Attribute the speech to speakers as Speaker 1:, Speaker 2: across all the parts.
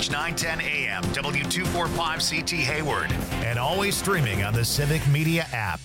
Speaker 1: News 910 AM, W245CT Hayward, and always streaming on the Civic Media app.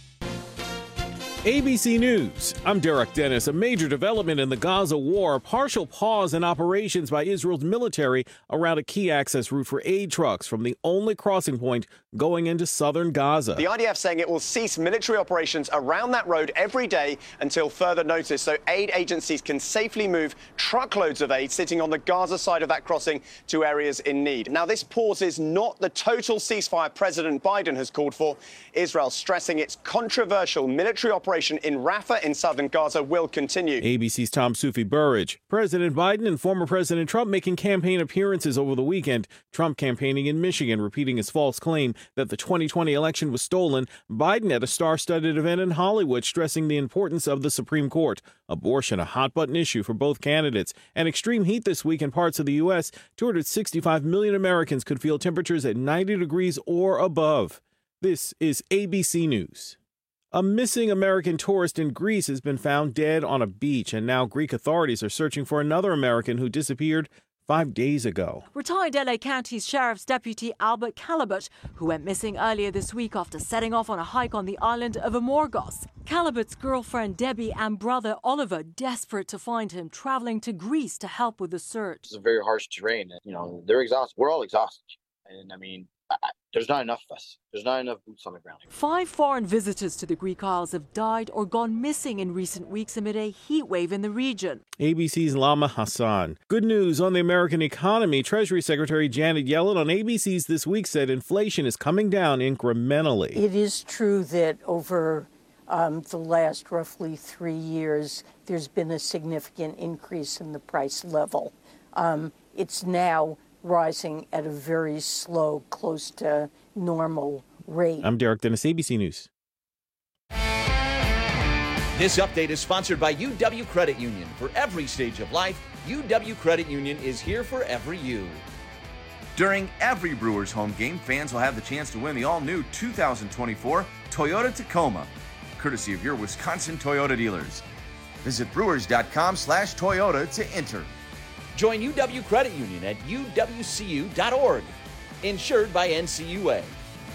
Speaker 2: ABC News. I'm Derek Dennis. A major development in the Gaza war, a partial pause in operations by Israel's military around a key access route for aid trucks from the only crossing point going into southern Gaza.
Speaker 3: The IDF saying it will cease military operations around that road every day until further notice, so aid agencies can safely move truckloads of aid sitting on the Gaza side of that crossing to areas in need. Now, this pause is not the total ceasefire President Biden has called for. Israel stressing its controversial military operation in Rafah in southern Gaza will continue.
Speaker 2: ABC's Tom Sufi Burridge. President Biden and former President Trump making campaign appearances over the weekend. Trump campaigning in Michigan, repeating his false claim that the 2020 election was stolen. Biden at a star-studded event in Hollywood, stressing the importance of the Supreme Court. Abortion, a hot-button issue for both candidates. And extreme heat this week in parts of the U.S. 265 million Americans could feel temperatures at 90 degrees or above. This is ABC News. A missing American tourist in Greece has been found dead on a beach, and now Greek authorities are searching for another American who disappeared 5 days ago.
Speaker 4: Retired LA County Sheriff's Deputy Albert Calabut, who went missing earlier this week after setting off on a hike on the island of Amorgos. Calabut's girlfriend Debbie and brother Oliver, desperate to find him, traveling to Greece to help with the search.
Speaker 5: It's a very harsh terrain. They're exhausted. We're all exhausted. And there's not enough of us. There's not enough boots on the ground.
Speaker 4: 5 foreign visitors to the Greek Isles have died or gone missing in recent weeks amid a heat wave in the region.
Speaker 2: ABC's Lama Hassan. Good news on the American economy. Treasury Secretary Janet Yellen on ABC's This Week said inflation is coming down incrementally.
Speaker 6: It is true that over the last roughly 3 years, there's been a significant increase in the price level. It's now rising at a very slow, close to normal rate.
Speaker 2: I'm Derek Dennis, ABC News.
Speaker 7: This update is sponsored by UW Credit Union. For every stage of life, UW Credit Union is here for every you.
Speaker 8: During every Brewers home game, fans will have the chance to win the all-new 2024 Toyota Tacoma, courtesy of your Wisconsin Toyota dealers. Visit brewers.com/Toyota to enter.
Speaker 7: Join UW Credit Union at uwcu.org. Insured by NCUA.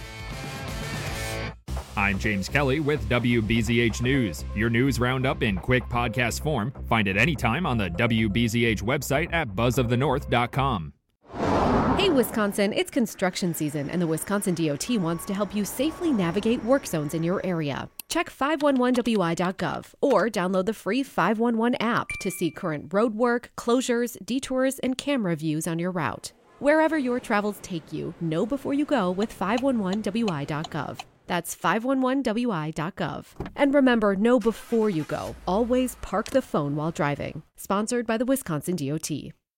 Speaker 9: I'm James Kelly with WBZH News. Your news roundup in quick podcast form. Find it anytime on the WBZH website at buzzofthenorth.com.
Speaker 10: Hey, Wisconsin, it's construction season, and the Wisconsin DOT wants to help you safely navigate work zones in your area. Check 511wi.gov or download the free 511 app to see current road work, closures, detours, and camera views on your route. Wherever your travels take you, know before you go with 511wi.gov. That's 511wi.gov. And remember, know before you go. Always park the phone while driving. Sponsored by the Wisconsin DOT.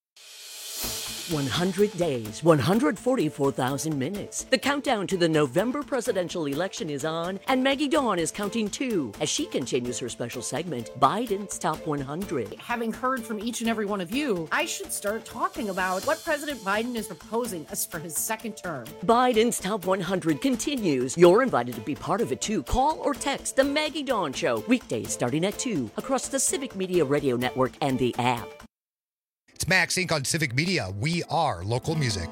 Speaker 11: 100 days, 144,000 minutes. The countdown to the November presidential election is on, and Maggie Dawn is counting too as she continues her special segment, Biden's Top 100.
Speaker 12: Having heard from each and every one of you, I should start talking about what President Biden is proposing us for his second term.
Speaker 11: Biden's Top 100 continues. You're invited to be part of it too. Call or text The Maggie Dawn Show, weekdays starting at 2 across the Civic Media Radio Network and the app.
Speaker 13: It's Max Inc. on Civic Media. We are local music.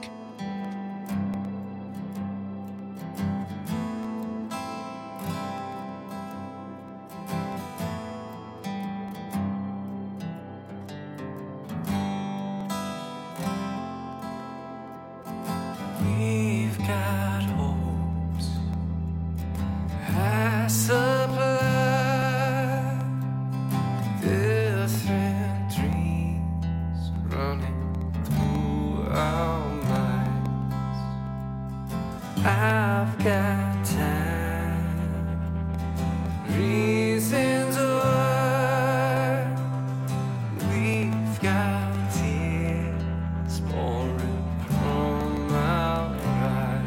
Speaker 14: We've got hopes. I supply different dreams running through our minds. I've got time, reasons why. We've got tears pouring from our eyes.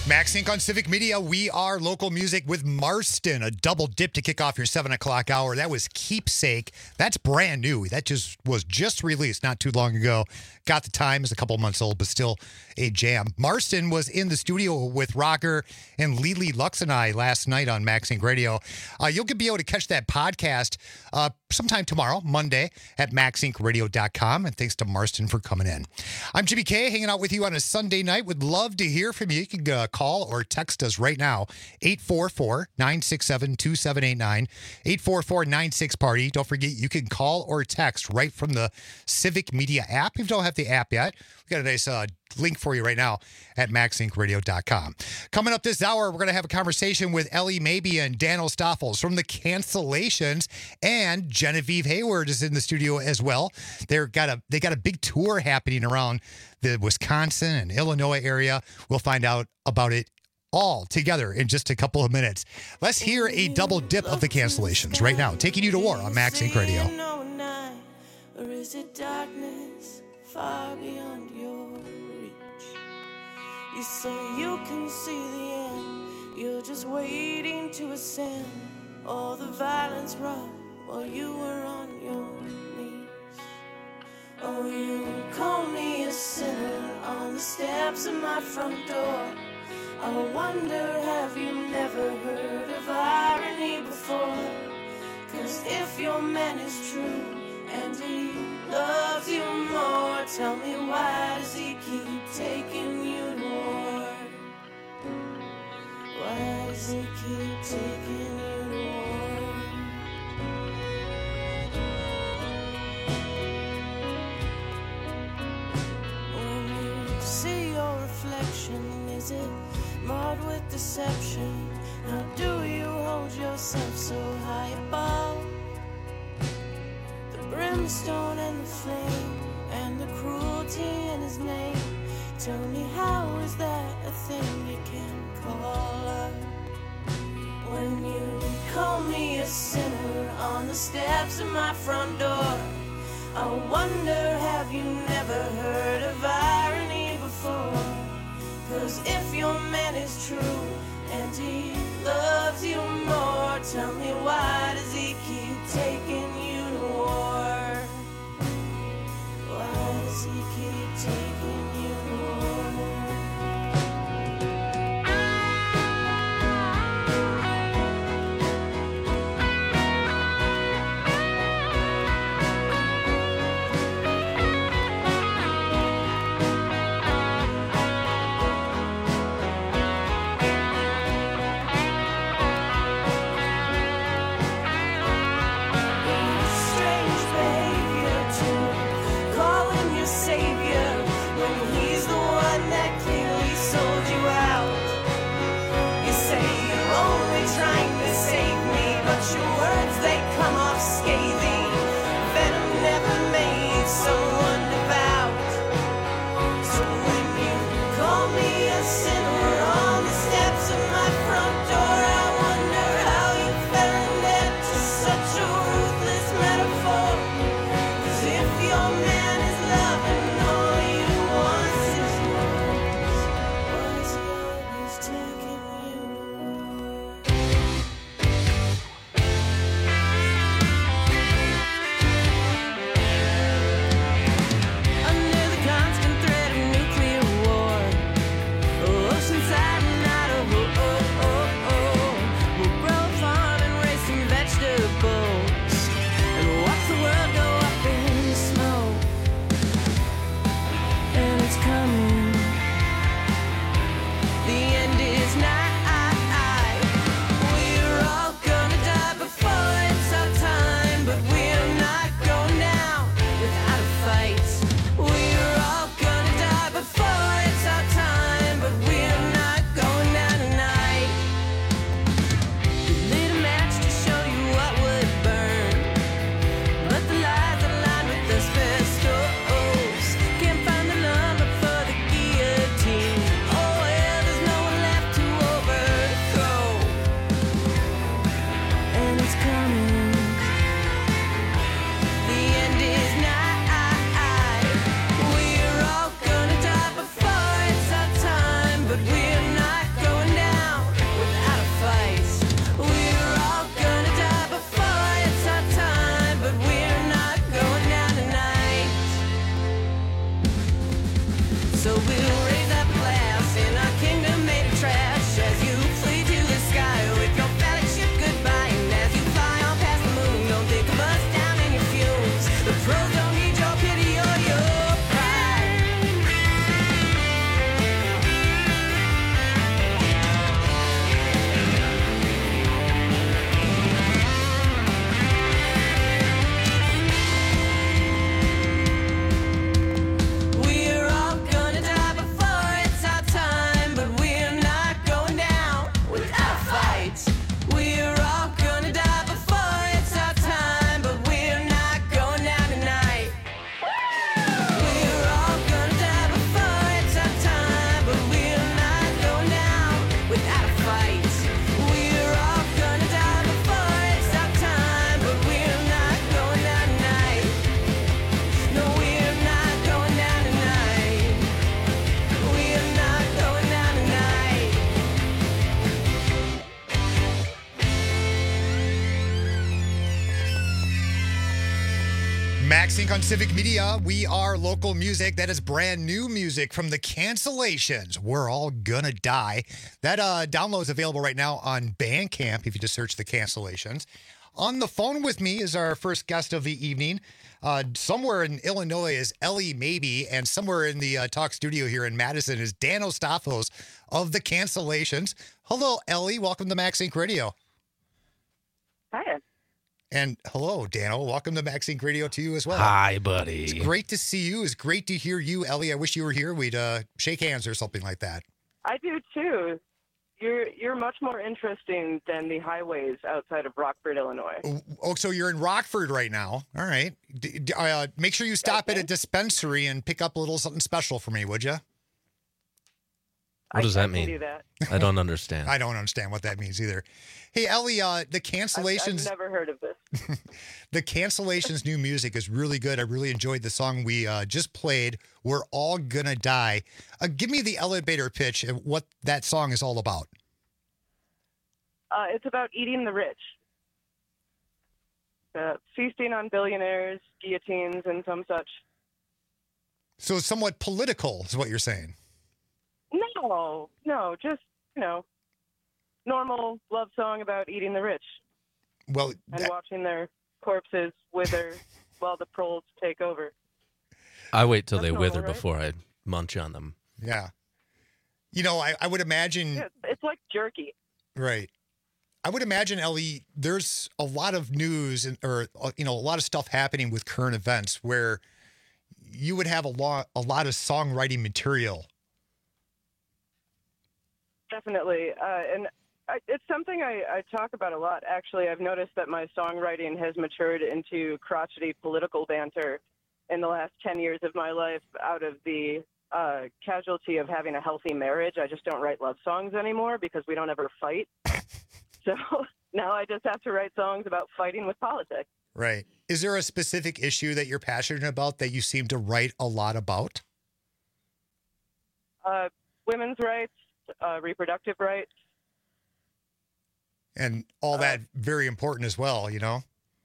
Speaker 13: Max Inc. on Civic Media. We are local music with Marston. A double dip to kick off your 7 o'clock hour. That was Keepsake. That's brand new. That was just released not too long ago. Got the Time, is a couple months old, but still a jam. Marston was in the studio with Rocker and Lily Lux and I last night on Max Inc. Radio. You'll be able to catch that podcast sometime tomorrow, Monday, at maxincradio.com. And thanks to Marston for coming in. I'm Jimmy K, hanging out with you on a Sunday night. Would love to hear from you. You can call or text us right now, 844-967-2789, 844-96-PARTY. Don't forget, you can call or text right from the Civic Media app. If you don't have the app yet, we've got a nice link for you right now at maxincradio.com. Coming up this hour, we're going to have a conversation with Ellie Mabey and Dan O'Stoffels from the Cancellations, and Genevieve Hayward is in the studio as well. They got a big tour happening around the Wisconsin and Illinois area. We'll find out about it all together in just a couple of minutes. Let's hear a double dip of the Cancellations right now, taking you to war on Max Inc. Radio.
Speaker 14: Or is it darkness far beyond your reach? You say you can see the end, you're just waiting to ascend. All the violence wrought while you were on your knees. Oh, you call me a sinner on the steps of my front door. I wonder, have you never heard of irony before? 'Cause if your man is true and he loves you more, tell me, why does he keep taking you to war? Why does he keep taking you to war? When you see your reflection, is it marred with deception? How do you hold yourself so high above the brimstone and the flame and the cruelty in his name? Tell me, how is that a thing you can call love? When you call me a sinner on the steps of my front door, I wonder, have you never heard of irony before? 'Cause if your man is true and he loves you more, tell me, why does he keep taking you to war? Why does he keep taking you to war?
Speaker 13: Max Inc. on Civic Media. We are local music. That is brand new music from the Cancellations. We're All Gonna Die. That download is available right now on Bandcamp if you just search the Cancellations. On the phone with me is our first guest of the evening. Somewhere in Illinois is Ellie Maybe, and somewhere in the talk studio here in Madison is Dan Ostafos of the Cancellations. Hello, Ellie. Welcome to Max Inc. Radio.
Speaker 15: Hi.
Speaker 13: And hello, Dano. Welcome to Max Inc. Radio to you as well.
Speaker 16: Hi, buddy.
Speaker 13: It's great to see you. It's great to hear you, Ellie. I wish you were here. We'd shake hands or something like that.
Speaker 15: I do too. You're much more interesting than the highways outside of Rockford, Illinois.
Speaker 13: Oh, so you're in Rockford right now. All right. Make sure you stop at a dispensary and pick up a little something special for me, would you?
Speaker 16: What does that
Speaker 15: I
Speaker 16: mean?
Speaker 15: can do that.
Speaker 16: I don't understand.
Speaker 13: I don't understand what that means either. Hey, Ellie, the Cancellations.
Speaker 15: I've never heard of this.
Speaker 13: The Cancellations' new music is really good. I really enjoyed the song we just played. We're All Gonna Die. Give me the elevator pitch of what that song is all about.
Speaker 15: It's about eating the rich. Feasting on billionaires, guillotines, and some such.
Speaker 13: So somewhat political is what you're saying.
Speaker 15: No, just, normal love song about eating the rich.
Speaker 13: Well,
Speaker 15: and watching their corpses wither while the proles take over.
Speaker 16: I wait till
Speaker 15: That's
Speaker 16: they
Speaker 15: normal,
Speaker 16: wither
Speaker 15: right?
Speaker 16: before I munch on them.
Speaker 13: Yeah. I would imagine.
Speaker 15: Yeah, it's like jerky.
Speaker 13: Right. I would imagine, Ellie, there's a lot of news or a lot of stuff happening with current events where you would have a lot of songwriting material.
Speaker 15: Definitely. It's something I talk about a lot, actually. I've noticed that my songwriting has matured into crotchety political banter in the last 10 years of my life out of the casualty of having a healthy marriage. I just don't write love songs anymore because we don't ever fight. So now I just have to write songs about fighting with politics.
Speaker 13: Right. Is there a specific issue that you're passionate about that you seem to write a lot about?
Speaker 15: Women's rights, reproductive rights.
Speaker 13: And all that very important as well,
Speaker 15: Yeah.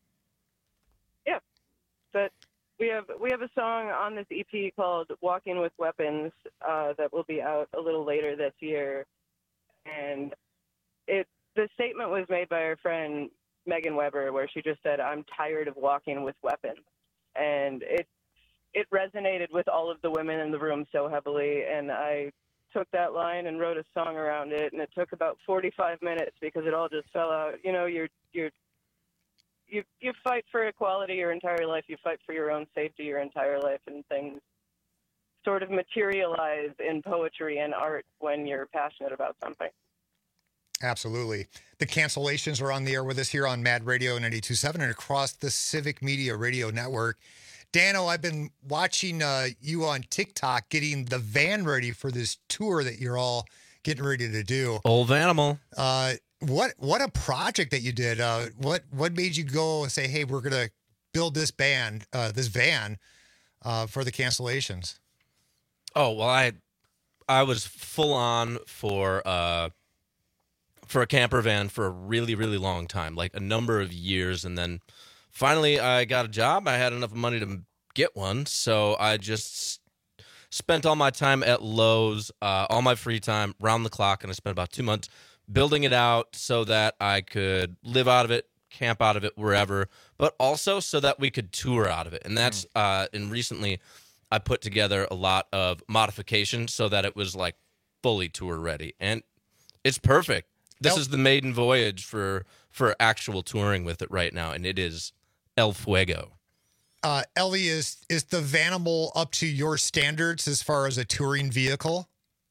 Speaker 15: But we have a song on this EP called Walking with Weapons that will be out a little later this year. And the statement was made by our friend Megan Weber, where she just said, "I'm tired of walking with weapons." And it resonated with all of the women in the room so heavily, and I took that line and wrote a song around it, and it took about 45 minutes because it all just fell out. You fight for equality your entire life, you fight for your own safety your entire life, and things sort of materialize in poetry and art when you're passionate about something.
Speaker 13: Absolutely. The Cancellations are on the air with us here on Mad Radio 92.7 and across the Civic Media Radio Network. Dano, I've been watching you on TikTok getting the van ready for this tour that you're all getting ready to do.
Speaker 16: Old Vanimal.
Speaker 13: What a project that you did. What made you go and say, hey, we're going to build this van for the Cancellations?
Speaker 16: Oh, well, I was full on for a camper van for a really, really long time, like a number of years. And then finally I got a job. I had enough money to get one. So I just spent all my time at Lowe's, all my free time, round the clock. And I spent about 2 months building it out so that I could live out of it, camp out of it, wherever, but also so that we could tour out of it. And that's, and recently I put together a lot of modifications so that it was like fully tour ready. And it's perfect. This is the maiden voyage for actual touring with it right now, and it is El Fuego.
Speaker 13: Ellie, is the Vanimal up to your standards as far as a touring vehicle?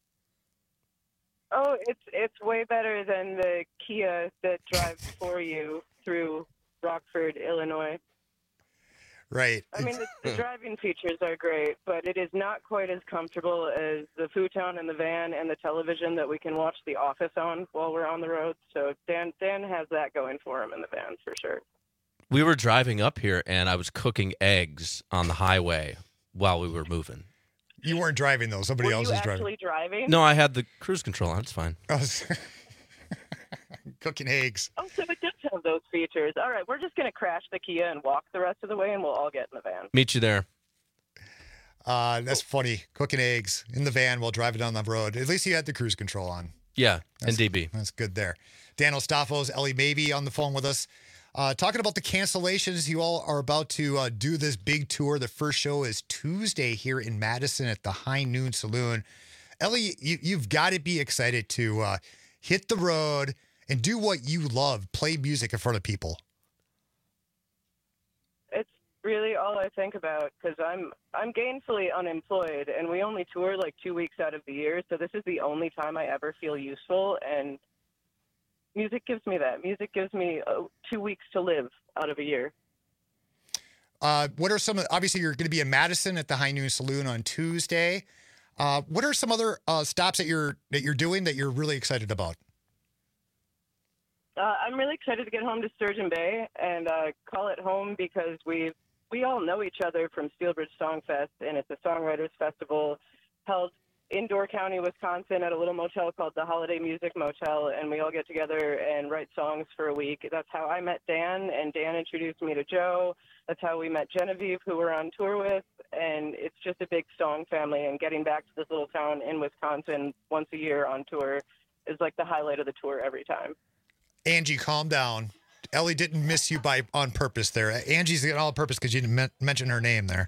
Speaker 15: Oh, it's way better than the Kia that drives for you through Rockford, Illinois.
Speaker 13: Right.
Speaker 15: I mean, the driving features are great, but it is not quite as comfortable as the futon in the van and the television that we can watch The Office on while we're on the road. So Dan has that going for him in the van for sure.
Speaker 16: We were driving up here, and I was cooking eggs on the highway while we were moving.
Speaker 13: You weren't driving, though. Somebody else was driving.
Speaker 15: Were you actually driving?
Speaker 16: No, I had the cruise control on. It's fine.
Speaker 13: Cooking eggs.
Speaker 15: Oh, so it does of those features. All right, we're just going to crash the Kia and walk the rest of the way, and we'll all get in the van.
Speaker 16: Meet you there.
Speaker 13: That's funny. Cooking eggs in the van while driving down the road. At least you had the cruise control on.
Speaker 16: Yeah, and DB.
Speaker 13: That's good there. Dan Ostafos, Ellie Mabey on the phone with us. Talking about the cancellations, you all are about to do this big tour. The first show is Tuesday here in Madison at the High Noon Saloon. Ellie, you've got to be excited to hit the road and do what you love, play music in front of people.
Speaker 15: It's really all I think about because I'm gainfully unemployed, and we only tour like 2 weeks out of the year, so this is the only time I ever feel useful, and music gives me that. Music gives me 2 weeks to live out of a year.
Speaker 13: What are some of, obviously you're going to be in Madison at the High Noon Saloon on Tuesday. What are some other stops that you're doing that you're really excited about?
Speaker 15: I'm really excited to get home to Sturgeon Bay and call it home because we all know each other from Steelbridge Songfest, and it's a songwriters festival held in Door County, Wisconsin, at a little motel called the Holiday Music Motel, and we all get together and write songs for a week. That's how I met Dan, and Dan introduced me to Joe. That's how we met Genevieve, who we're on tour with, and it's just a big song family, and getting back to this little town in Wisconsin once a year on tour is like the highlight of the tour every time.
Speaker 13: Angie, calm down. Ellie didn't miss you on purpose there. Angie's all on purpose because you didn't mention her name there.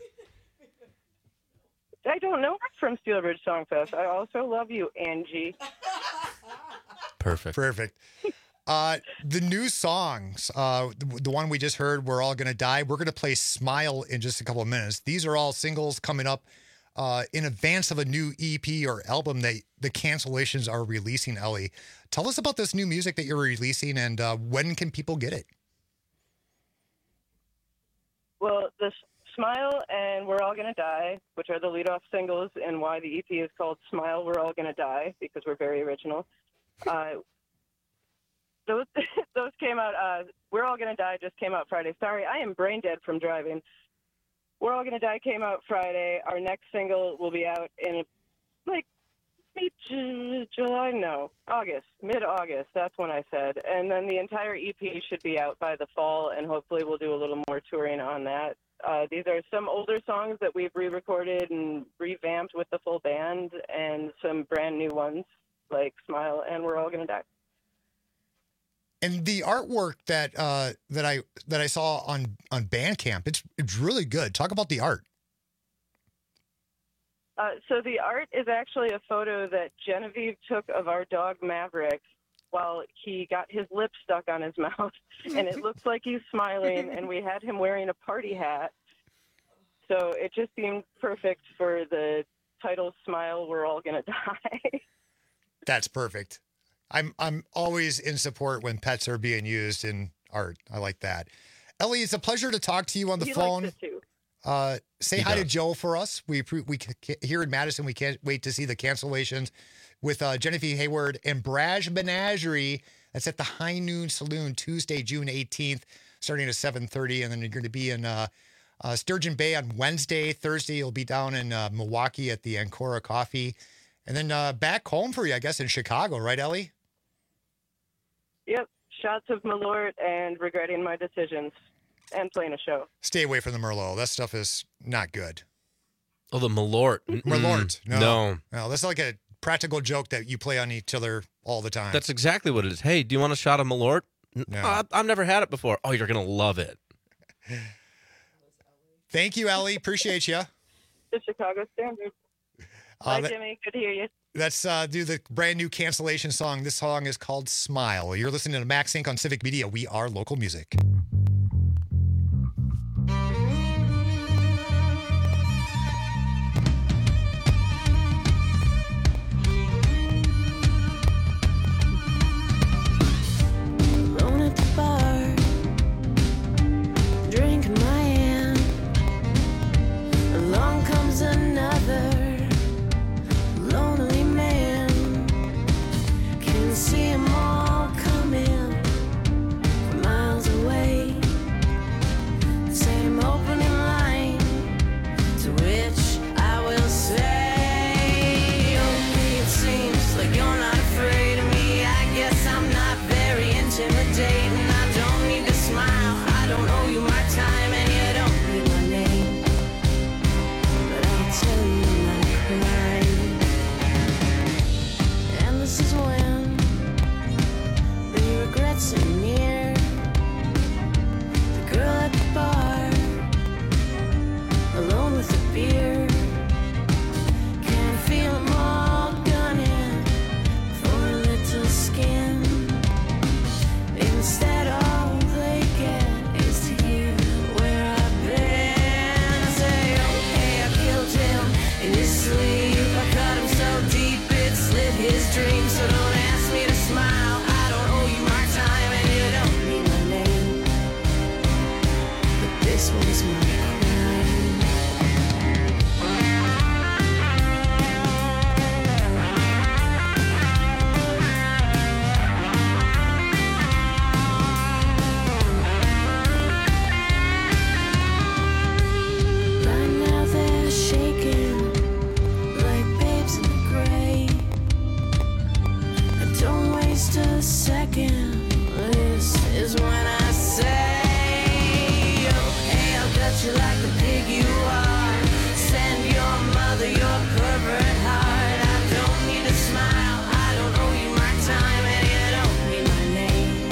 Speaker 15: I don't know her from Steelbridge Songfest. I also love you, Angie.
Speaker 16: Perfect.
Speaker 13: The new songs, the one we just heard, We're All Gonna Die, we're going to play Smile in just a couple of minutes. These are all singles coming up in advance of a new EP or album that the Cancellations are releasing, Ellie. Tell us about this new music that you're releasing and when can people get it?
Speaker 15: Well, the Smile and We're All Gonna Die, which are the lead-off singles, and why the EP is called Smile, We're All Gonna Die, because we're very original. Those came out, We're All Gonna Die just came out Friday. Sorry, I am brain dead from driving. We're All Gonna Die came out Friday. Our next single will be out in August, mid-August. That's when I said. And then the entire EP should be out by the fall, and hopefully we'll do a little more touring on that. These are some older songs that we've re-recorded and revamped with the full band, and some brand new ones like Smile and We're All Gonna Die.
Speaker 13: And the artwork that I saw on Bandcamp, it's really good. Talk about the art.
Speaker 15: So the art is actually a photo that Genevieve took of our dog Maverick while he got his lip stuck on his mouth, and it looks like he's smiling, and we had him wearing a party hat. So it just seemed perfect for the title Smile, We're All Gonna Die.
Speaker 13: That's perfect. I'm always in support when pets are being used in art. I like that. Ellie, it's a pleasure to talk to you on the phone.
Speaker 15: Likes it too.
Speaker 13: Say hi to Joe for us. We here in Madison, we can't wait to see the Cancellations with Genevieve Hayward and Braj Menagerie. That's at the High Noon Saloon Tuesday, June 18th, starting at 7:30. And then you're going to be in Sturgeon Bay on Wednesday. Thursday, you'll be down in Milwaukee at the Ancora Coffee. And then back home for you, I guess, in Chicago, right, Ellie?
Speaker 15: Yep. Shots of Malort and regretting my decisions and playing a show.
Speaker 13: Stay away from the Merlot. That stuff is not good.
Speaker 16: Oh, the Malort.
Speaker 13: Malort.
Speaker 16: No.
Speaker 13: That's like a practical joke that you play on each other all the time.
Speaker 16: That's exactly what it is. Hey, do you want a shot of Malort? No. I've never had it before. Oh, you're going to love it.
Speaker 13: Thank you, Ellie. Appreciate you.
Speaker 15: The Chicago Standard. Bye, Jimmy. Good to hear you.
Speaker 13: Let's do the brand new Cancellation song. This song is called Smile. You're listening to Max Inc. on Civic Media. We are local music.
Speaker 14: Alone at the bar, drinking my hand. Along comes another lonely man. Can see 'em all coming from miles away. The same opening line to which I will say, okay, it seems like you're not afraid of me. I guess I'm not very intimidating. I don't waste a second. This is when I say, oh, hey, I'll gut you like the pig you are. Send your mother your pervert heart. I don't need a smile, I don't owe you my time, and you don't need my name.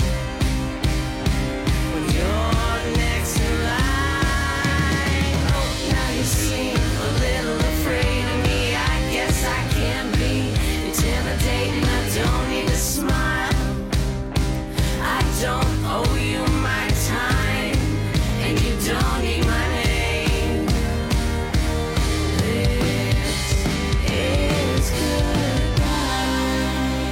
Speaker 14: When you're next in line, oh, now you seem a little afraid of me. I guess I can be intimidating. I don't need to smile, I don't owe you my time, and you don't need my name. This is goodbye.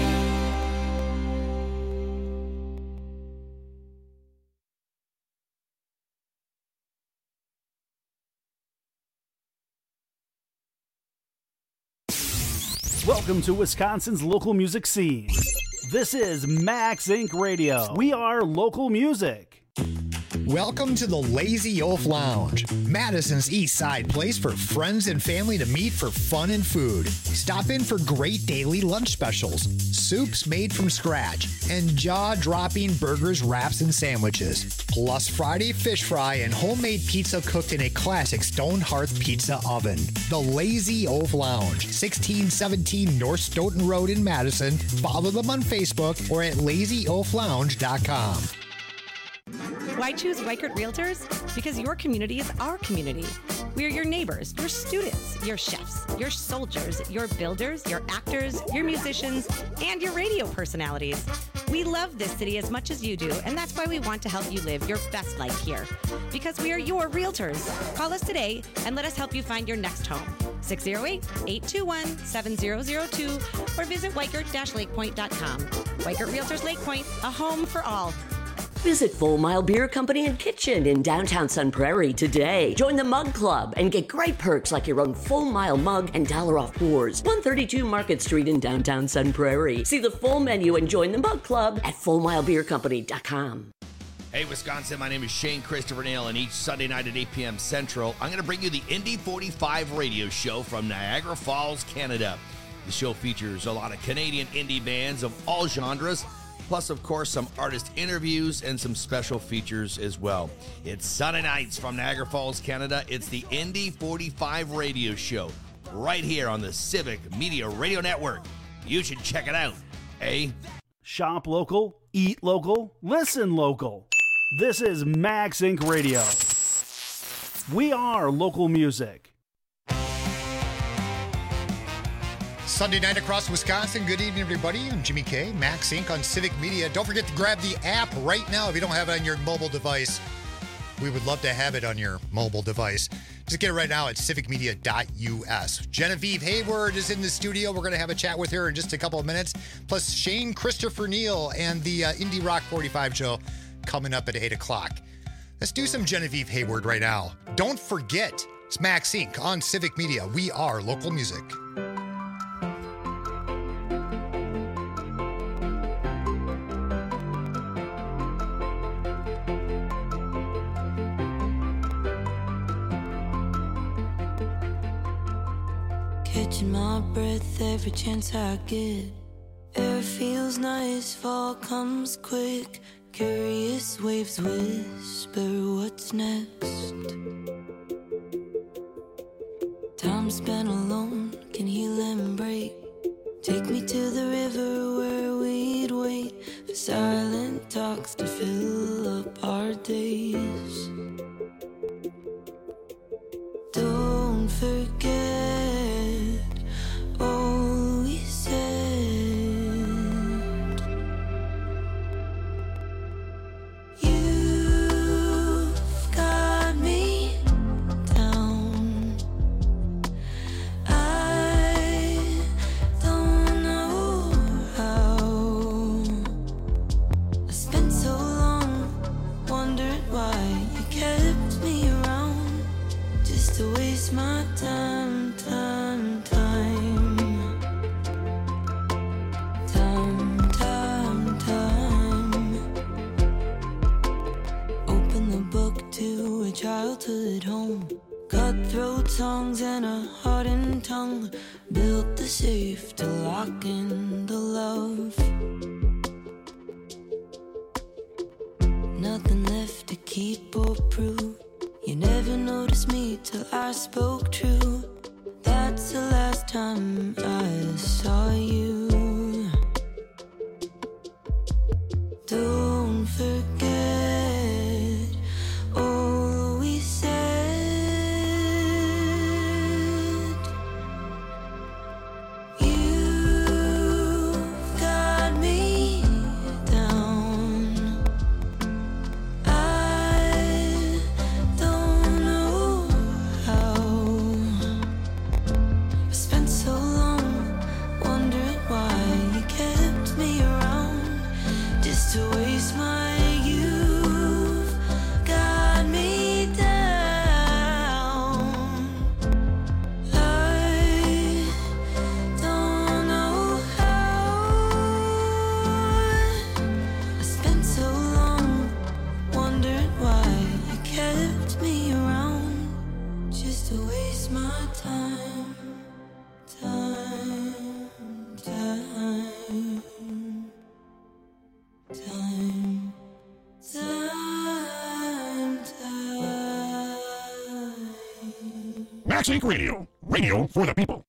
Speaker 17: Welcome to Wisconsin's local music scene. This is Max Inc. Radio. We are local music.
Speaker 13: Welcome to the Lazy Oaf Lounge, Madison's East Side place for friends and family to meet for fun and food. Stop in for great daily lunch specials, soups made from scratch, and jaw-dropping burgers, wraps, and sandwiches. Plus Friday fish fry and homemade pizza cooked in a classic stone hearth pizza oven. The Lazy Oaf Lounge, 1617 North Stoughton Road in Madison. Follow them on Facebook or at lazyoaflounge.com.
Speaker 18: Why choose Weichert Realtors? Because your community is our community. We are your neighbors, your students, your chefs, your soldiers, your builders, your actors, your musicians, and your radio personalities. We love this city as much as you do, and that's why we want to help you live your best life here. Because we are your realtors. Call us today and let us help you find your next home. 608-821-7002 or visit Weichert-lakepoint.com. Weichert Realtors Lake Point, a home for all.
Speaker 11: Visit Full Mile Beer Company and Kitchen in downtown Sun Prairie today. Join the Mug Club and get great perks like your own Full Mile mug and $1 off pours. 132 Market Street in downtown Sun Prairie. See the full menu and join the Mug Club at FullMileBeerCompany.com.
Speaker 19: Hey, Wisconsin, my name is Shane Christopher Nail, and each Sunday night at 8 p.m. Central, I'm going to bring you the Indy 45 radio show from Niagara Falls, Canada. The show features a lot of Canadian indie bands of all genres, plus, of course, some artist interviews and some special features as well. It's Sunday nights from Niagara Falls, Canada. It's the Indy 45 radio show right here on the Civic Media Radio Network. You should check it out, eh?
Speaker 17: Shop local, eat local, listen local. This is Max Inc. Radio. We are local music.
Speaker 13: Sunday night across Wisconsin. Good evening, everybody. I'm Jimmy K, Max Inc. on Civic Media. Don't forget to grab the app right now if you don't have it on your mobile device. We would love to have it on your mobile device. Just get it right now at civicmedia.us. Genevieve Hayward is in the studio. We're going to have a chat with her in just a couple of minutes. Plus Shane Christopher Neal and the Indie Rock 45 show coming up at 8 o'clock. Let's do some Genevieve Hayward right now. Don't forget, it's Max Inc. on Civic Media. We are local music.
Speaker 14: Catching my breath every chance I get. Air feels nice, fall comes quick. Curious waves whisper what's next. Time spent alone can heal and break. Take me to the river where we'd wait for silent talks to fill up our days. Don't forget all we said. You've got me down. I don't know how. I spent so long wondering why you kept me around, just to waste my time. Open the book to a childhood home. Cutthroat songs and a hardened tongue. Built the safe to lock in the love. nothing left to keep or prove. You never noticed me till I spoke true. That's the last time I saw you. Don't forget all we said. You've got me down. I don't know how. I spent so long wondering why you kept me around, just to waste my youth. Got me down. I don't know how. I spent so long wondering why you kept me around, just to waste my time. Time.
Speaker 20: Max Inc. Radio. Radio for the people.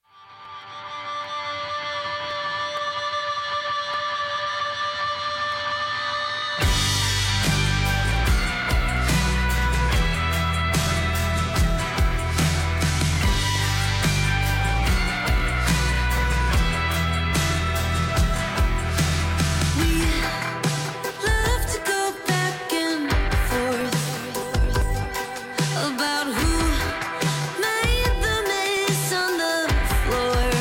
Speaker 14: Love to go back and forth about who made the mess on the floor.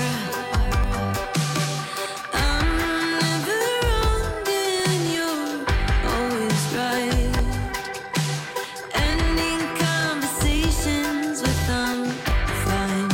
Speaker 14: I'm never wrong and you're always right. Ending conversations with I'm fine.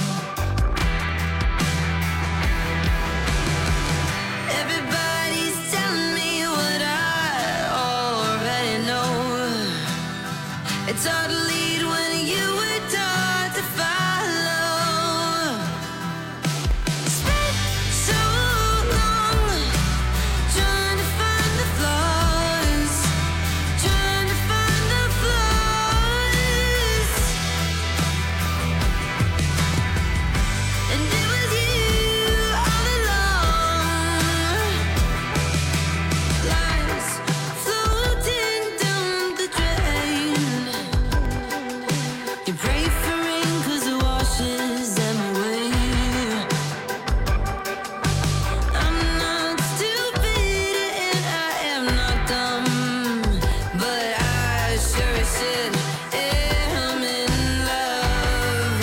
Speaker 14: Everybody's telling me what I already know. It's hard to lead when you were taught to follow. Spent so long trying to find the flaws, trying to find the flaws. And it was you all along. Lies floating down the drain. You pray for rain 'cause it washes them away. I'm not stupid and I am not dumb, but I sure as shit am in love.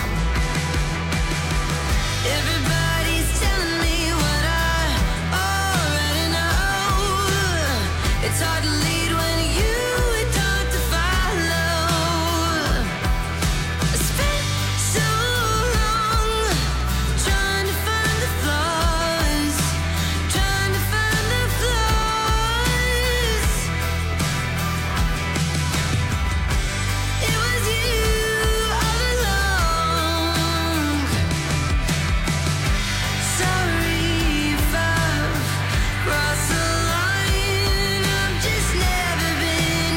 Speaker 14: Everybody's telling me what I already know. It's hard to lead when you were taught to follow. I spent so long trying to find the flaws, trying to find the flaws. It was you all along. Sorry if I've crossed the line. I've just never been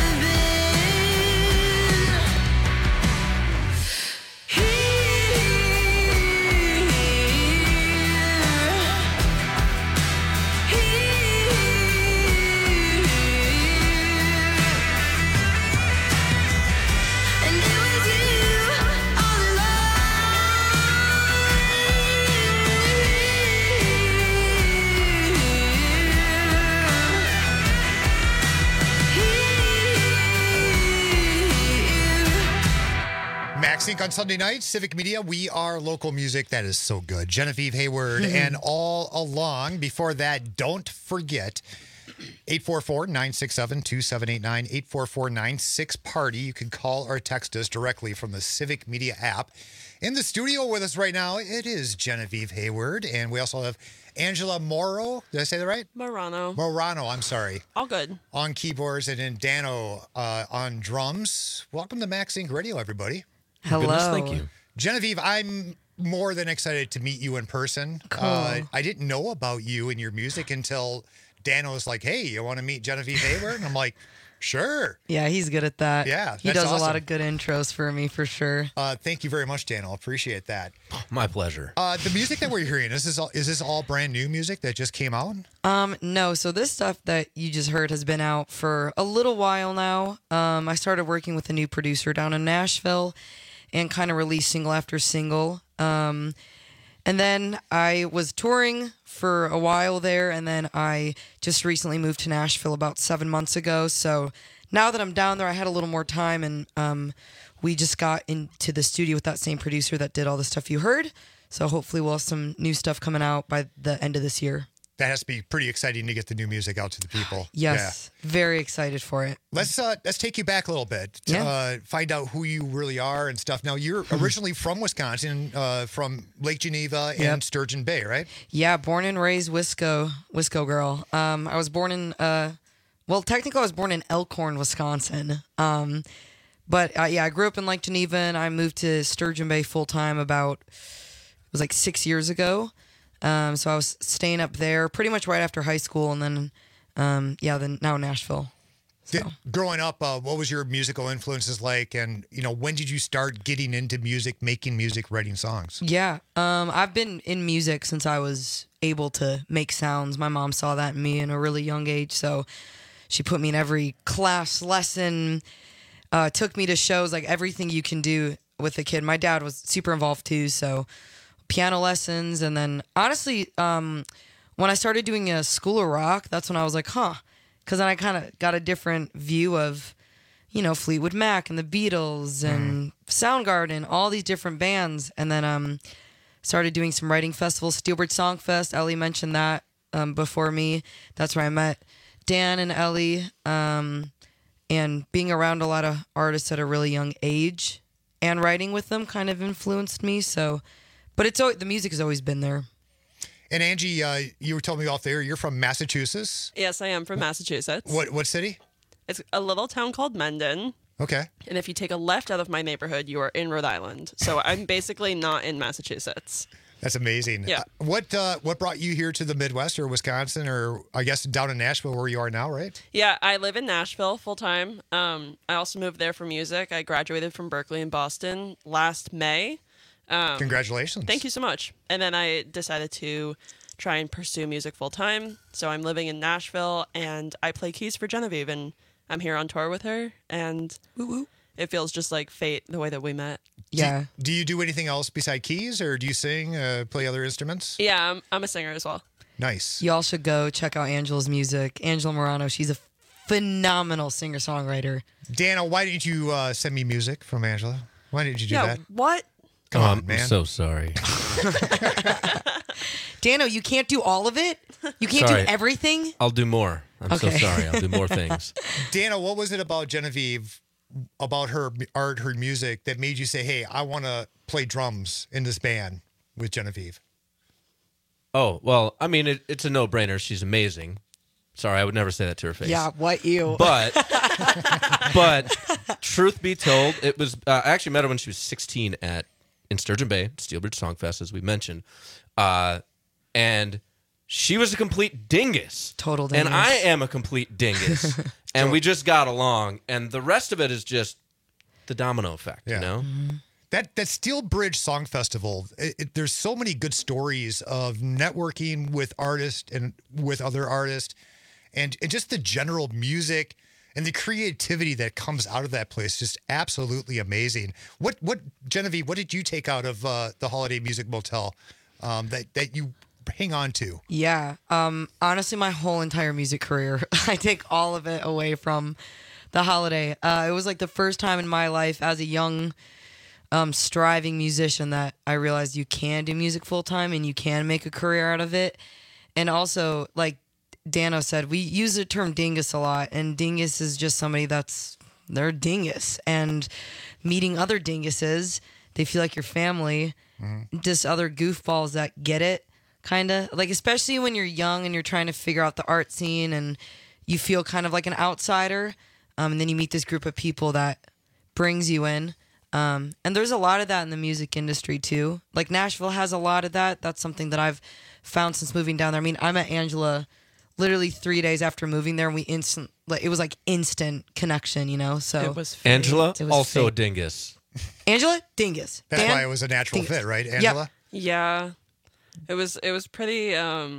Speaker 14: And it was you all
Speaker 13: Max Inc. on Sunday night, Civic Media. We are local music. That is so good. Genevieve Hayward and All Along. Before that, don't forget 844-967-2789, 844-96-PARTY. You can call or text us directly from the Civic Media app. In the studio with us right now, it is Genevieve Hayward, and we also have Angela Morrow. Did I say that right?
Speaker 21: Morano.
Speaker 13: Morano, I'm sorry.
Speaker 21: All good.
Speaker 13: On keyboards, and then Dano on drums. Welcome to Max Inc. Radio, everybody.
Speaker 21: Hello.
Speaker 16: Goodness, thank you.
Speaker 13: Genevieve, I'm more than excited to meet you in person.
Speaker 21: Cool.
Speaker 13: I didn't know about you and your music until Dan was like, "Hey, you want to meet Genevieve Hayward?" And I'm like, "Sure."
Speaker 21: Yeah, he's good at that.
Speaker 13: Yeah,
Speaker 21: he
Speaker 13: that's
Speaker 21: does a lot
Speaker 13: awesome.
Speaker 21: of good intros for me for sure.
Speaker 13: Thank you very much, Dan. I appreciate that.
Speaker 16: My pleasure.
Speaker 13: The music that we're hearing, is this all brand new music that just came out?
Speaker 21: No, so this stuff that you just heard has been out for a little while now. I started working with a new producer down in Nashville and kind of released single after single. And then I was touring for a while there, and then I just recently moved to Nashville about 7 months ago. So now that I'm down there, I had a little more time, and we just got into the studio with that same producer that did all the stuff you heard. So hopefully we'll have some new stuff coming out by the end of this year.
Speaker 13: That has to be pretty exciting to get the new music out to the people.
Speaker 21: Yes, very excited for it.
Speaker 13: Let's take you back a little bit to find out who you really are and stuff. Now, you're originally from Wisconsin, from Lake Geneva and Sturgeon Bay, right?
Speaker 21: Yeah, born and raised Wisco girl. I was born in, technically I was born in Elkhorn, Wisconsin. But I grew up in Lake Geneva, and I moved to Sturgeon Bay full time it was like 6 years ago. So I was staying up there pretty much right after high school, and then now Nashville. So.
Speaker 13: Growing up, what was your musical influences like? And, when did you start getting into music, making music, writing songs?
Speaker 21: Yeah, I've been in music since I was able to make sounds. My mom saw that in me in a really young age, so she put me in every class, lesson, took me to shows, like everything you can do with a kid. My dad was super involved too, so piano lessons. And then honestly, when I started doing a School of Rock, that's when I was like, because then I kind of got a different view of, Fleetwood Mac and the Beatles and Soundgarden, all these different bands. And then started doing some writing festivals, Steelbridge Song Fest. Ellie mentioned that before me. That's where I met Dan and Ellie. And being around a lot of artists at a really young age and writing with them kind of influenced me. So, but the music has always been there.
Speaker 13: And Angie, you were telling me off there, you're from Massachusetts?
Speaker 22: Yes, I am from Massachusetts.
Speaker 13: What city?
Speaker 22: It's a little town called Mendon.
Speaker 13: Okay.
Speaker 22: And if you take a left out of my neighborhood, you are in Rhode Island. So I'm basically not in Massachusetts.
Speaker 13: That's amazing.
Speaker 22: Yeah.
Speaker 13: What brought you here to the Midwest or Wisconsin, or I guess down in Nashville where you are now, right?
Speaker 22: Yeah, I live in Nashville full time. I also moved there for music. I graduated from Berkeley in Boston last May.
Speaker 13: Congratulations.
Speaker 22: Thank you so much. And then I decided to try and pursue music full time. So I'm living in Nashville, and I play keys for Genevieve, and I'm here on tour with her, and it feels just like fate the way that we met.
Speaker 21: Yeah.
Speaker 13: Do you do anything else beside keys, or do you sing, play other instruments?
Speaker 22: Yeah, I'm a singer as well.
Speaker 13: Nice.
Speaker 21: Y'all should go check out Angela's music. Angela Morano, she's a phenomenal singer-songwriter.
Speaker 13: Dana, why didn't you send me music from Angela? Why didn't you do that?
Speaker 22: What?
Speaker 13: Come on, man.
Speaker 16: I'm so sorry.
Speaker 21: Dano, you can't do all of it? You can't
Speaker 16: Sorry.
Speaker 21: do everything?
Speaker 16: I'll do more. I'm so
Speaker 21: Okay.
Speaker 16: sorry. I'll do more things.
Speaker 13: Dana, what was it about Genevieve, about her art, her music, that made you say, hey, I want to play drums in this band with Genevieve?
Speaker 16: Oh, well, I mean, it's a no-brainer. She's amazing. Sorry, I would never say that to her face.
Speaker 21: Yeah, what you?
Speaker 16: But truth be told, it was I actually met her when she was 16 in Sturgeon Bay, Steelbridge Song Fest, as we mentioned. And she was a complete dingus.
Speaker 21: Total dingus.
Speaker 16: And I am a complete dingus. And we just got along. And the rest of it is just the domino effect, you know?
Speaker 13: That Steelbridge Song Festival, there's so many good stories of networking with artists and with other artists, and just the general music and the creativity that comes out of that place, just absolutely amazing. What Genevieve, what did you take out of the Holiday Music Motel that you hang on to?
Speaker 21: Yeah. Honestly, my whole entire music career, I take all of it away from the Holiday. It was like the first time in my life as a young striving musician that I realized you can do music full time and you can make a career out of it. And also, like Dano said, we use the term dingus a lot, and dingus is just somebody they're a dingus. And meeting other dinguses, they feel like your family, just other goofballs that get it, kind of. Like, especially when you're young and you're trying to figure out the art scene and you feel kind of like an outsider, and then you meet this group of people that brings you in. And there's a lot of that in the music industry too. Like Nashville has a lot of that. That's something that I've found since moving down there. I mean, I met Angela literally 3 days after moving there, and it was like instant connection, you know? So
Speaker 22: It was fake.
Speaker 16: Angela,
Speaker 21: It was
Speaker 16: also a
Speaker 21: fake.
Speaker 16: dingus.
Speaker 21: Angela, dingus.
Speaker 13: That's
Speaker 21: Dan,
Speaker 13: why it was a natural
Speaker 21: dingus.
Speaker 13: fit, right,
Speaker 21: Yep.
Speaker 13: Angela?
Speaker 22: Yeah. It was pretty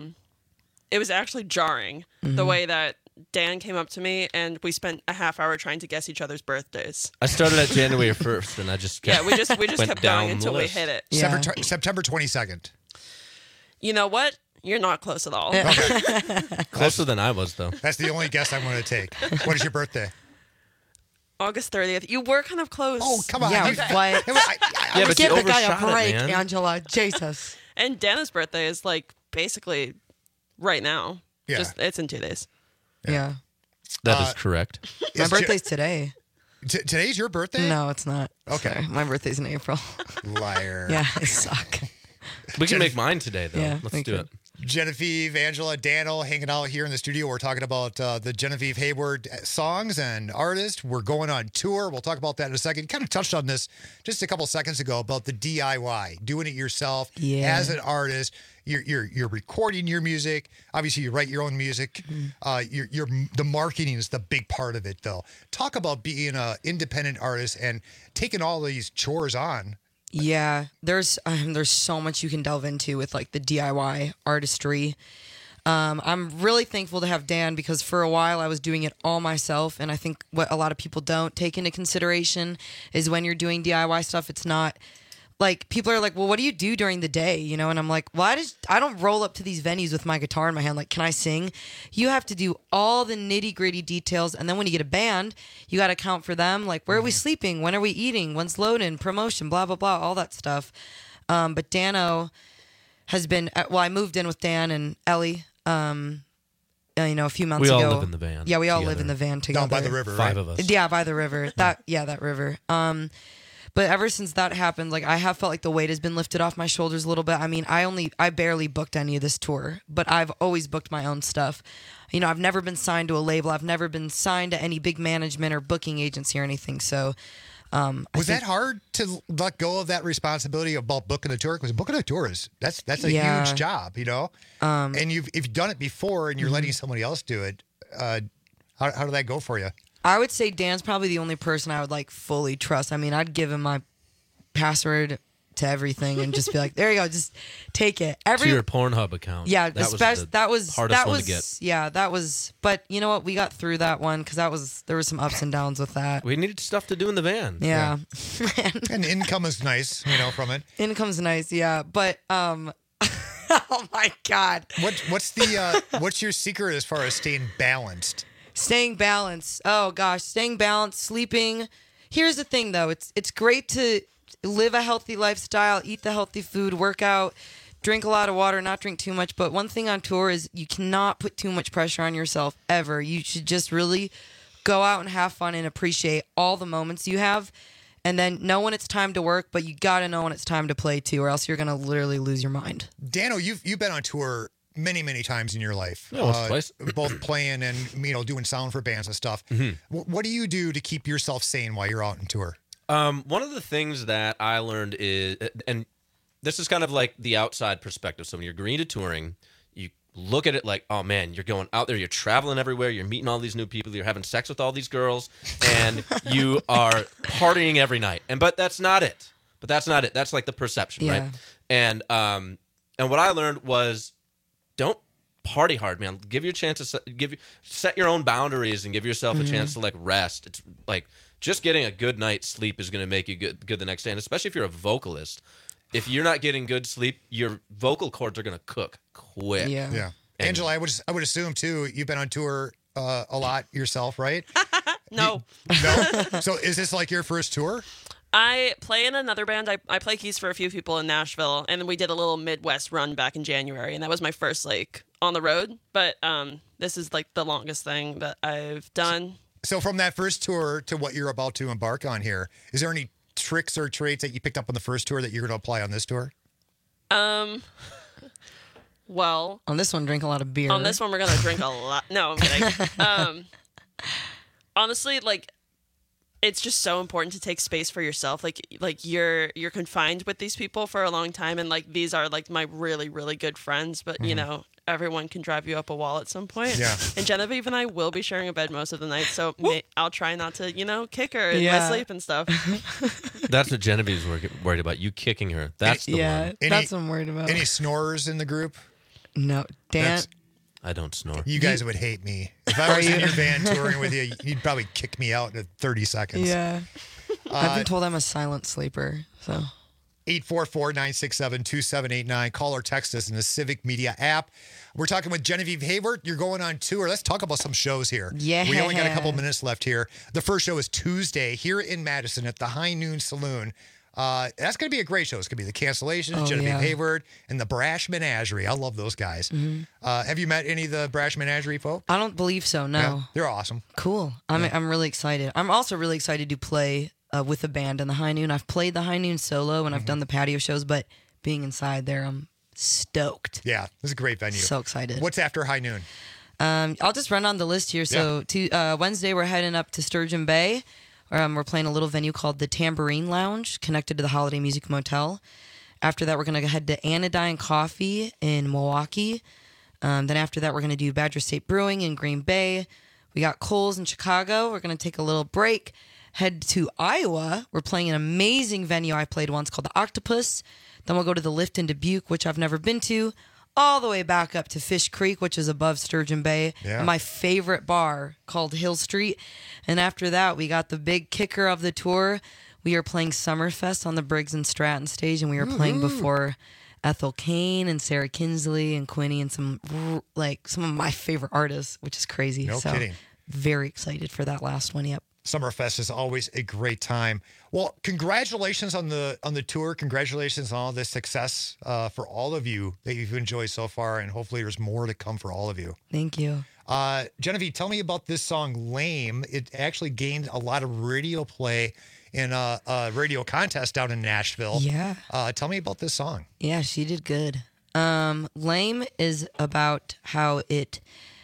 Speaker 22: it was actually jarring
Speaker 21: Mm-hmm.
Speaker 22: the way that Dan came up to me and we spent a half hour trying to guess each other's birthdays.
Speaker 16: I started at January 1st, and I just
Speaker 22: Yeah, we just
Speaker 16: went
Speaker 22: kept
Speaker 16: down
Speaker 22: going
Speaker 16: the
Speaker 22: until we
Speaker 16: list.
Speaker 22: hit it.
Speaker 21: Yeah.
Speaker 13: September 22nd.
Speaker 22: You know what? You're not close at all.
Speaker 16: Closer than I was, though.
Speaker 13: That's the only guess I'm going to take. What is your birthday?
Speaker 22: August 30th. You were kind of close.
Speaker 13: Oh, come on.
Speaker 21: Yeah,
Speaker 13: You-
Speaker 21: what?
Speaker 16: Yeah, but
Speaker 21: Give
Speaker 16: you
Speaker 21: the guy a
Speaker 16: overshot it,
Speaker 21: break,
Speaker 16: man.
Speaker 21: Angela. Jesus.
Speaker 22: And Dana's birthday is like basically right now.
Speaker 13: Yeah.
Speaker 22: Just it's in 2 days.
Speaker 21: Yeah.
Speaker 16: That is correct.
Speaker 21: My
Speaker 13: Is
Speaker 21: birthday's today.
Speaker 13: Today's your birthday?
Speaker 21: No, it's not.
Speaker 13: Okay.
Speaker 21: Sorry. My birthday's in April.
Speaker 13: Liar.
Speaker 21: Yeah, I suck.
Speaker 16: We can make mine today, though.
Speaker 21: Yeah,
Speaker 16: Let's
Speaker 21: we
Speaker 16: do
Speaker 21: can.
Speaker 16: it.
Speaker 13: Genevieve, Angela, Daniel hanging out here in the studio. We're talking about the Genevieve Hayward songs and artists. We're going on tour. We'll talk about that in a second. Kind of touched on this just a couple seconds ago about the DIY, doing it yourself
Speaker 21: Yeah.
Speaker 13: as an artist. You're recording your music. Obviously, you write your own music. The marketing is the big part of it, though. Talk about being an independent artist and taking all these chores on.
Speaker 21: Yeah, there's so much you can delve into with like the DIY artistry. I'm really thankful to have Dan because for a while I was doing it all myself, and I think what a lot of people don't take into consideration is when you're doing DIY stuff, it's not like people are like, well, what do you do during the day? You know, and I'm like, well, I don't roll up to these venues with my guitar in my hand. Like, can I sing? You have to do all the nitty gritty details. And then when you get a band, you got to account for them. Like, where are we sleeping? When are we eating? When's loading? Promotion, blah, blah, blah, all that stuff. But Dano has been, well, I moved in with Dan and Ellie, a few months
Speaker 16: We
Speaker 21: ago.
Speaker 16: all live in the van.
Speaker 21: Yeah, we all live
Speaker 16: together.
Speaker 21: in the van together.
Speaker 13: Down by the river, right?
Speaker 16: 5 of us.
Speaker 21: Yeah, by the river. That river. But ever since that happened, like I have felt like the weight has been lifted off my shoulders a little bit. I mean, I barely booked any of this tour, but I've always booked my own stuff. You know, I've never been signed to a label. I've never been signed to any big management or booking agency or anything. So,
Speaker 13: Was that hard to let go of that responsibility about booking a tour? Because booking a tour that's a
Speaker 21: Yeah.
Speaker 13: huge job, you know. And if you've done it before and you're
Speaker 21: Mm-hmm.
Speaker 13: letting somebody else do it, how did that go for you?
Speaker 21: I would say Dan's probably the only person I would like fully trust. I mean, I'd give him my password to everything and just be like, there you go, just take it.
Speaker 16: To your Pornhub account.
Speaker 21: Yeah,
Speaker 16: that was the hardest one to get.
Speaker 21: Yeah, that was. But you know what? We got through that one because there was some ups and downs with that.
Speaker 16: We needed stuff to do in the van.
Speaker 21: Yeah.
Speaker 13: And income is nice, you know, from it.
Speaker 21: Income's nice, yeah. But oh my God.
Speaker 13: What's your secret as far as staying balanced?
Speaker 21: Staying balanced. Oh gosh, staying balanced, sleeping. Here's the thing though, it's great to live a healthy lifestyle, eat the healthy food, work out, drink a lot of water, not drink too much. But one thing on tour is you cannot put too much pressure on yourself ever. You should just really go out and have fun and appreciate all the moments you have. And then know when it's time to work, but you gotta know when it's time to play too, or else you're gonna literally lose your mind.
Speaker 13: Dano, you've been on tour many times in your life.
Speaker 16: Yeah, once or twice.
Speaker 13: Both playing and doing sound for bands and stuff.
Speaker 16: Mm-hmm.
Speaker 13: What do you do to keep yourself sane while you're out on tour?
Speaker 16: One of the things that I learned is, and this is kind of like the outside perspective. So when you're green to touring, you look at it like, oh man, you're going out there, you're traveling everywhere, you're meeting all these new people, you're having sex with all these girls, and you are partying every night. But that's not it. That's like the perception,
Speaker 21: Yeah.
Speaker 16: right? And what I learned was, don't party hard, man. Give you a chance to set your own boundaries and give yourself a chance to like rest. It's like just getting a good night's sleep is going to make you good the next day, and especially if you're a vocalist. If you're not getting good sleep, your vocal cords are going to cook quick.
Speaker 21: Yeah.
Speaker 16: And-
Speaker 13: Angela, I would assume too. You've been on tour a lot yourself, right?
Speaker 22: No.
Speaker 13: No. So is this like your first tour?
Speaker 22: I play in another band. I play keys for a few people in Nashville, and then we did a little Midwest run back in January, and that was my first like on the road. But this is like the longest thing that I've done.
Speaker 13: So from that first tour to what you're about to embark on here, is there any tricks or traits that you picked up on the first tour that you're going to apply on this tour?
Speaker 22: Well,
Speaker 21: On this one, drink a lot of beer.
Speaker 22: on this one we're gonna drink a lot. No, I'm kidding. Honestly, like it's just so important to take space for yourself. Like you're confined with these people for a long time, and like these are like my really, really good friends, but you know, everyone can drive you up a wall at some point.
Speaker 13: Yeah.
Speaker 22: And Genevieve and I will be sharing a bed most of the night, so I'll try not to, kick her in my sleep and stuff.
Speaker 16: That's what Genevieve's worried about. You kicking her. That's the one.
Speaker 21: That's what I'm worried about.
Speaker 13: Any snorers in the group?
Speaker 21: No, Dan.
Speaker 16: I don't snore.
Speaker 13: You guys would hate me. If I was in your van touring with you, you'd probably kick me out in 30 seconds.
Speaker 21: Yeah. I've been told I'm a silent sleeper, so.
Speaker 13: 844-967-2789. Call or text us in the Civic Media app. We're talking with Genevieve Hayward. You're going on tour. Let's talk about some shows here.
Speaker 21: Yeah.
Speaker 13: We only got a couple minutes left here. The first show is Tuesday here in Madison at the High Noon Saloon. That's going to be a great show. It's going to be the Cancellations, Genevieve Hayward, and the Brash Menagerie. I love those guys. Have you met any of the Brash Menagerie folk?
Speaker 21: I don't believe so, no.
Speaker 13: Yeah, they're awesome.
Speaker 21: Cool. I'm really excited. I'm also really excited to play with the band in the High Noon. I've played the High Noon solo, and I've done the patio shows, but being inside there, I'm stoked.
Speaker 13: Yeah, this is a great venue.
Speaker 21: So excited.
Speaker 13: What's after High Noon?
Speaker 21: I'll just run on the list here. So Wednesday, we're heading up to Sturgeon Bay. We're playing a little venue called the Tambourine Lounge, connected to the Holiday Music Motel. After that, we're going to head to Anodyne Coffee in Milwaukee. Then after that, we're going to do Badger State Brewing in Green Bay. We got Kohl's in Chicago. We're going to take a little break, head to Iowa. We're playing an amazing venue I played once called the Octopus. Then we'll go to the Lift in Dubuque, which I've never been to, all the way back up to Fish Creek, which is above Sturgeon Bay, and my favorite bar called Hill Street. And after that, we got the big kicker of the tour. We are playing Summerfest on the Briggs and Stratton stage, and we are playing before Ethel Cain and Sarah Kinsley and Quinny and some of my favorite artists, which is crazy.
Speaker 13: No kidding.
Speaker 21: Very excited for that last one. Yep.
Speaker 13: Summerfest is always a great time. Well, congratulations on the tour. Congratulations on all the success for all of you that you've enjoyed so far, and hopefully there's more to come for all of you.
Speaker 21: Thank you.
Speaker 13: Genevieve, tell me about this song, Lame. It actually gained a lot of radio play in a radio contest down in Nashville.
Speaker 21: Yeah.
Speaker 13: Tell me about this song.
Speaker 21: Yeah, she did good. Lame is about how it's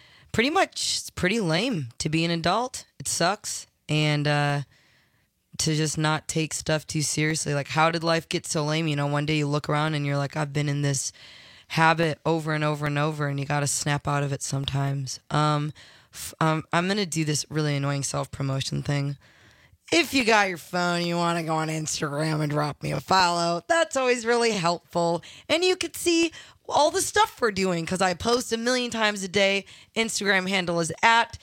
Speaker 21: pretty lame to be an adult. It sucks. And to just not take stuff too seriously. Like, how did life get so lame? One day you look around and you're like, I've been in this habit over and over and over, and you got to snap out of it sometimes. I'm going to do this really annoying self-promotion thing. If you got your phone, you want to go on Instagram and drop me a follow. That's always really helpful. And you could see all the stuff we're doing because I post 1 million times a day. Instagram handle is at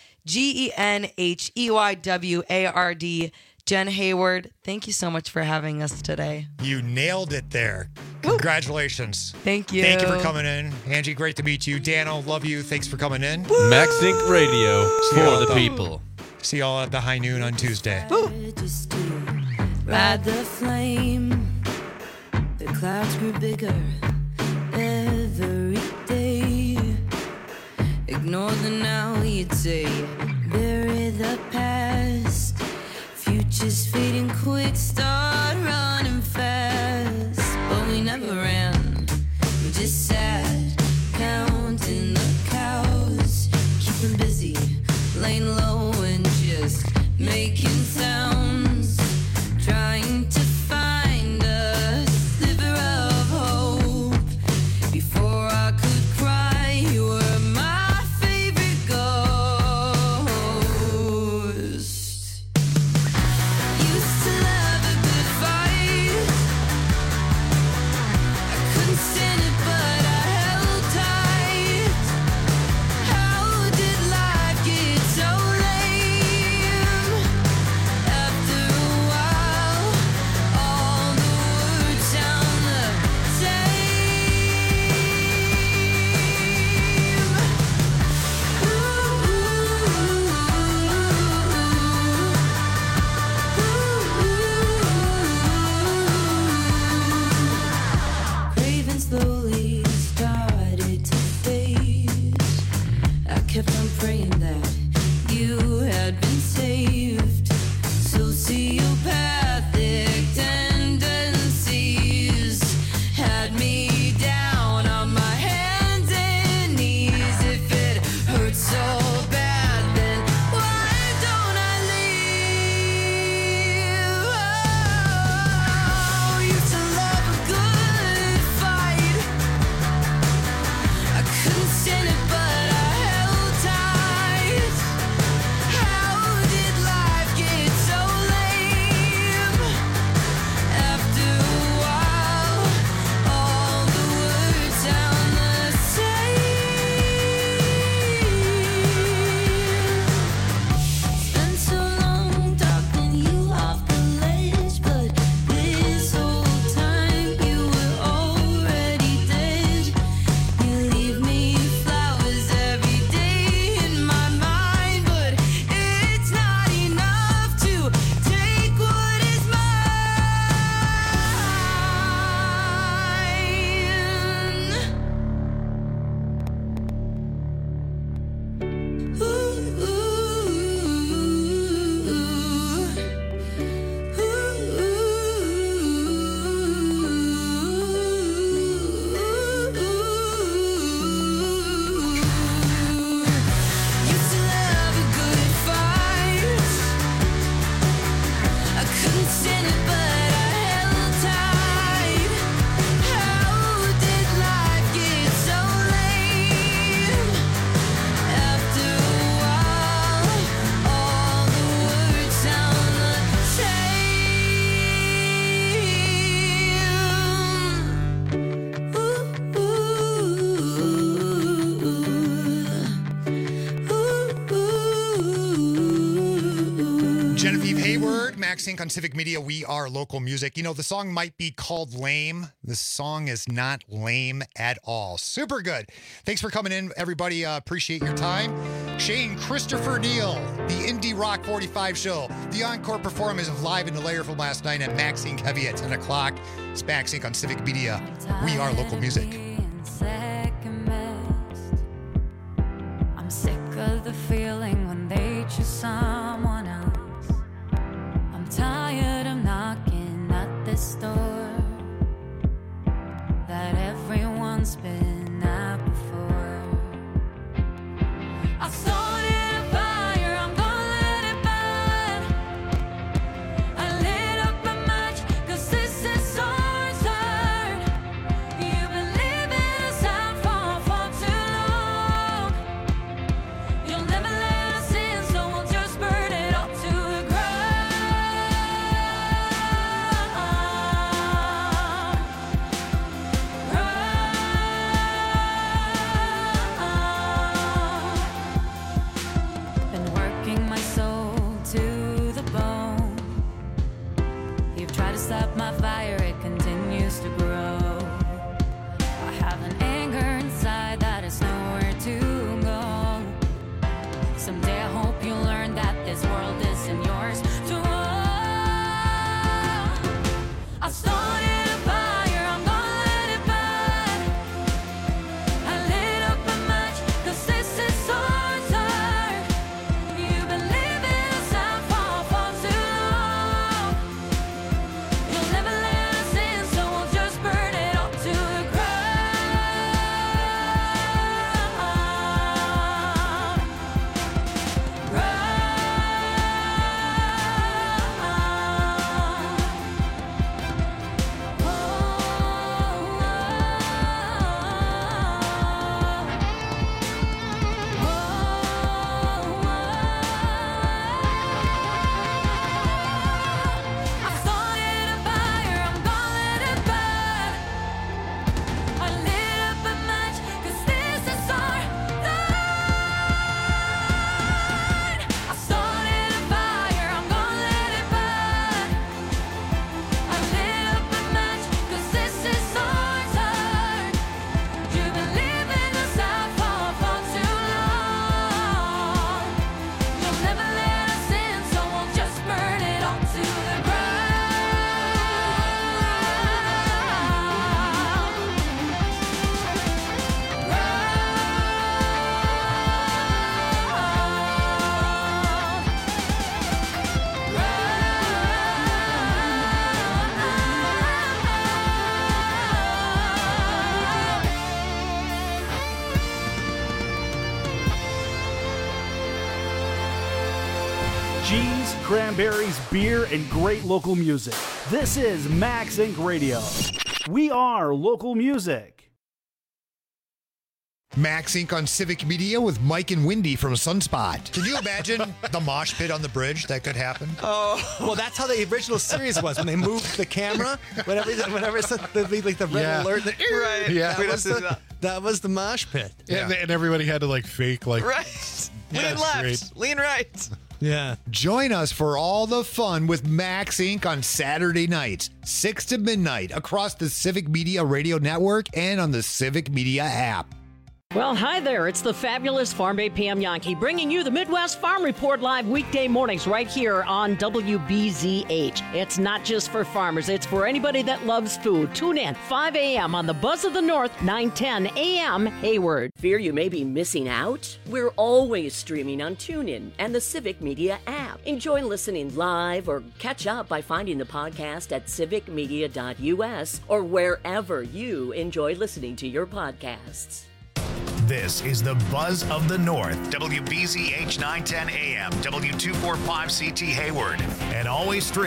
Speaker 21: GenHeyward. Jen Hayward, thank you so much for having us today.
Speaker 13: You nailed it there. Congratulations.
Speaker 21: Thank you.
Speaker 13: Thank you for coming in. Angie, great to meet you. Dano, love you. Thanks for coming in.
Speaker 16: MaxInc Radio for the people.
Speaker 13: See y'all at the High Noon on Tuesday.
Speaker 14: Just to ride the flame. The clouds grew bigger every day. Ignore the now, you'd say. Bury the past. Future's fading quick. Start running fast. But we never ran. We just sat, counting the cows. Keeping busy, laying low and just making sounds. Trying to find a sliver of hope. Before I could cry, you were my favorite ghost. Used to love a good fight. I couldn't stand it, but I held tight. How did life get so lame? After a while, all the words sound the same. Craving slowly started to fade. I kept on praying that you had been saved. Sociopathic tendencies had me down on my hands and knees. If it hurts so bad, then why don't I leave?
Speaker 13: Genevieve Hayward, Max Inc. on Civic Media. We are local music. You know, the song might be called lame. The song is not lame at all. Super good. Thanks for coming in, everybody. Appreciate your time. Shane Christopher Neal, the Indie Rock 45 show. The encore performance of Live in the Layer from last night at Max Inc. Heavy at 10 o'clock. It's Max Inc. on Civic Media. We are local music.
Speaker 1: I'm sick of the feeling when they choose someone else. I'm tired of knocking at this door that everyone's been at before. I started a fire, I'm gonna let it burn. I lit up a match, 'cause this is our turn. You've been living us out for too long. You'll never let us in, so we'll just burn it up to the Been working my soul to the bone. You've tried to stop my fire, it continues to grow. I have an anger inside that is nowhere to go. Someday I hope you learn that this world isn't yours to own. I started a fire, I'm gonna let it burn. I lit up a match, 'cause this is our turn. You've been living us out for too long. You'll never let us in, so we'll just burn it up to the I started a fire, I'm gonna let it burn. I lit up a match, 'cause this is our turn. I started a fire, I'm gonna let it burn. I lit up a match, 'cause this is our turn. You've been living us out for too long. You'll never let us in, so we'll just burn it all to the
Speaker 17: Cheese, cranberries, beer, and great local music. This is Max Inc. Radio. We are local music.
Speaker 13: Max Inc. on Civic Media with Mike and Wendy from Sunspot. Can you imagine the mosh pit on the bridge that could happen?
Speaker 3: Oh, well, that's how the original series was when they moved the camera. Whenever it's the red alert,
Speaker 22: Right.
Speaker 3: Yeah,
Speaker 22: We'd
Speaker 3: that
Speaker 22: have to do that.
Speaker 3: was the mosh pit.
Speaker 23: Yeah. And everybody had to like fake like
Speaker 22: Right. Lean
Speaker 23: That's
Speaker 22: left,
Speaker 23: great.
Speaker 22: lean right.
Speaker 3: Yeah.
Speaker 13: Join us for all the fun with Max Inc. on Saturday nights, 6 to midnight, across the Civic Media Radio Network and on the Civic Media app.
Speaker 24: Well, hi there. It's the fabulous Farm Bay Pam Yankee bringing you the Midwest Farm Report live weekday mornings right here on WBZH. It's not just for farmers. It's for anybody that loves food. Tune in 5 a.m. on the Buzz of the North, 9:10 a.m. Hayward.
Speaker 11: Fear you may be missing out? We're always streaming on TuneIn and the Civic Media app. Enjoy listening live or catch up by finding the podcast at civicmedia.us or wherever you enjoy listening to your podcasts.
Speaker 25: This is the Buzz of the North, WBZH 910 AM, W245CT Hayward, and always stream